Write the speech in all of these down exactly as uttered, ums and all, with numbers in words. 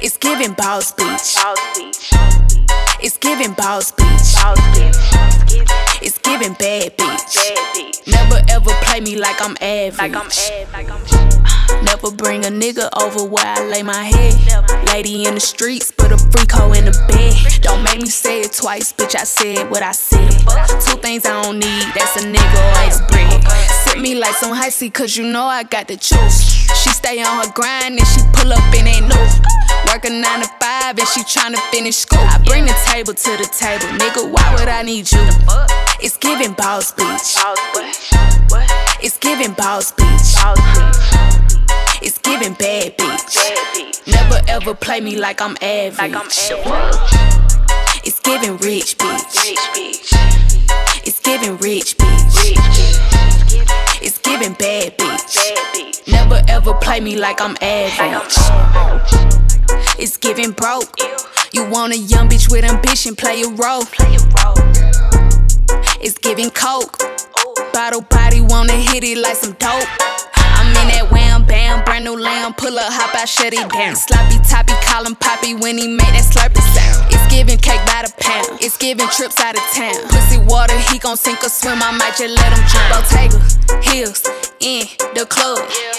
It's giving boss beach. Boss beach. It's giving boss beach. Boss beach. It's giving bad bitch. Bad beach. Never ever play me like I'm average. Like I'm ad, like I'm Never bring a nigga over where I lay my head. Lady in the streets, put a freak hoe in the bed. Don't make me say it twice, bitch, I said what I said. Two things I don't need, that's a nigga or his bread. Sip me like some icy, cause you know I got the juice. She stay on her grind and she pull up in that new. Work a nine to five and she tryna finish school. I bring the table to the table, nigga, why would I need you? It's giving boss beach. boss beach. What? It's giving boss beach. Boss beach. It's giving bad bitch. Bad beach. Never ever play me like I'm average. Like I'm ad. It's giving rich bitch. Rich bitch. It's giving rich bitch. Rich bitch. It's giving bad bitch. Bad bitch. Never ever play me like I'm Like I'm average. ad. It's giving broke. You want a young bitch with ambition, play a role. Play a role. It's giving coke. Ooh. Bottle body wanna hit it like some dope. I'm in that wham bam, brand new lamb. Pull up, hop out, shut it down. Sloppy toppy, call him Poppy when he make that slurpy sound. It's giving cake by the pound. It's giving trips out of town. Pussy water, he gon' sink or swim. I might just let him drown. Bottega, heels, in the club.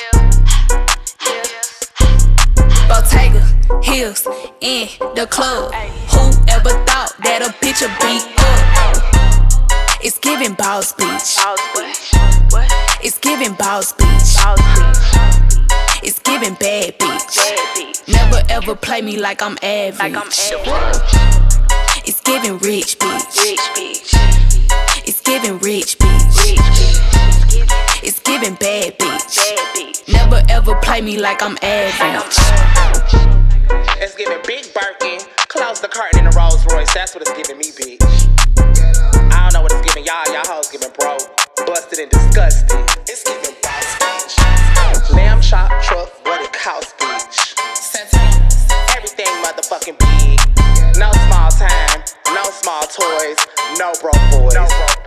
Bottega, heels, in the club. Whoever thought that a bitch would be up? It's giving boss beach. Boss beach. What? It's giving boss beach. Boss beach. It's giving bad bitch. Bad beach. Never ever play me like I'm average. Like I'm ad. It's giving rich bitch. Rich bitch. It's giving rich bitch. Rich bitch. It's giving bad bitch. Bad bitch. Never ever play me like I'm Like I'm average. ad. It's giving big Birkin, close the curtain in a Rolls Royce. That's what it's giving me, bitch. I don't know what it's giving y'all. Y'all hoes giving broke, busted and disgusted. It's giving boss bitch. Lamb chop truck, what it cost, bitch. Everything motherfucking big. No small time, no small toys, no broke boys. No broke